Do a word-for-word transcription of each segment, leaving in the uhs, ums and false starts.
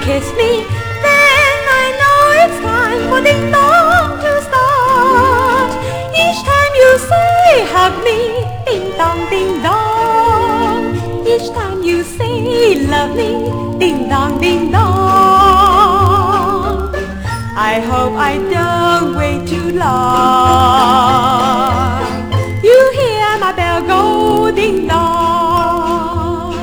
kiss me, then I know it's time for ding dong to start. Each time you say hug me, ding dong, ding dong. Each time you say love me, ding dong, ding dong. I hope I don't wait too long. You hear my bell go ding dong.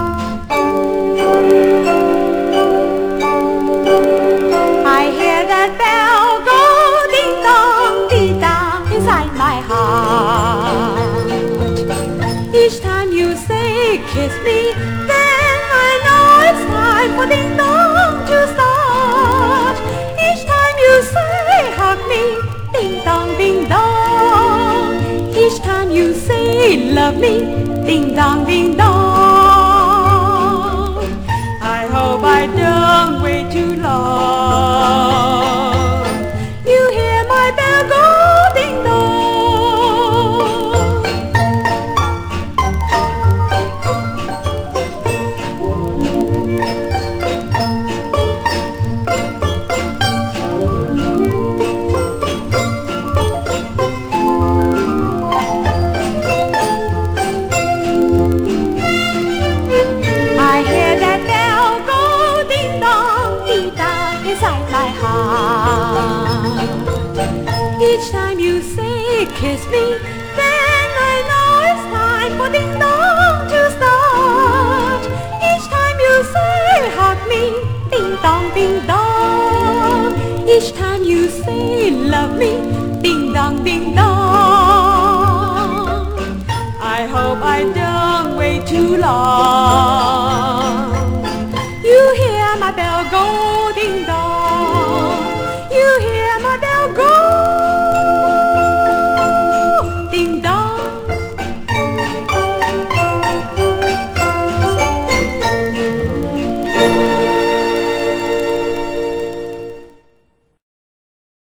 I hear that bell go ding dong, ding dong inside my heart. Each time you say kiss me, then I know it's time for ding dong to start. Each time you say hug me, ding dong, ding dong. Each time you say love me, ding dong, ding dong. I hope I don't wait too long. You hear my bell go ding dong. I hear that bell go ding dong, ding dong inside my heart. Each time you say kiss me, then I know it's time for ding dong to start. Each time you say hug me, ding dong, ding dong. Each time you say love me, ding dong, ding dong.